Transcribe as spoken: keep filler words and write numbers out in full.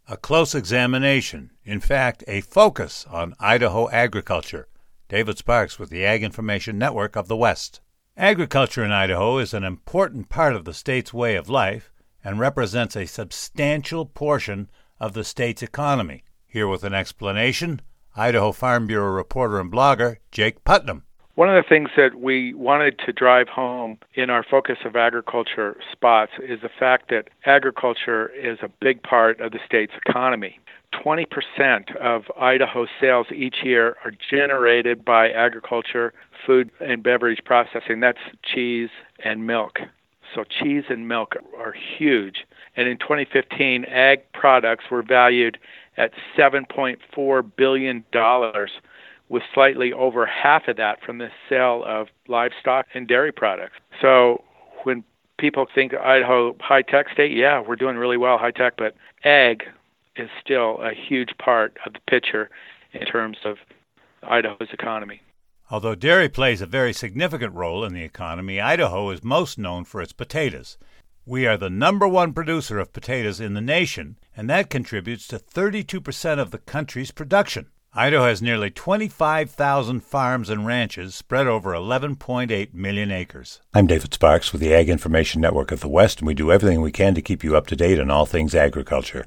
a close examination, in fact, a focus on Idaho agriculture. David Sparks with the Ag Information Network of the West. Agriculture in Idaho is an important part of the state's way of life and represents a substantial portion of the state's economy. Here with an explanation, Idaho Farm Bureau reporter and blogger Jake Putnam. One of the things that we wanted to drive home in our focus of agriculture spots is the fact that agriculture is a big part of the state's economy. twenty percent of Idaho sales each year are generated by agriculture, food and beverage processing. That's cheese and milk. So cheese and milk are huge. And in twenty fifteen, ag products were valued at seven point four billion dollars, with slightly over half of that from the sale of livestock and dairy products. So when people think Idaho high-tech state, yeah, we're doing really well high-tech, but ag is still a huge part of the picture in terms of Idaho's economy. Although dairy plays a very significant role in the economy, Idaho is most known for its potatoes. We are the number one producer of potatoes in the nation, and that contributes to thirty-two percent of the country's production. Idaho has nearly twenty-five thousand farms and ranches spread over eleven point eight million acres. I'm David Sparks with the Ag Information Network of the West, and we do everything we can to keep you up to date on all things agriculture.